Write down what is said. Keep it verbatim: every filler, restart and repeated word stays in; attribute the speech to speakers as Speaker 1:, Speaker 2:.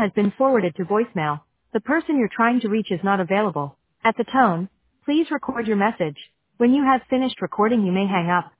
Speaker 1: has been forwarded to voicemail. The person you're trying to reach is not available. At the tone, please record your message. When you have finished recording, you may hang up.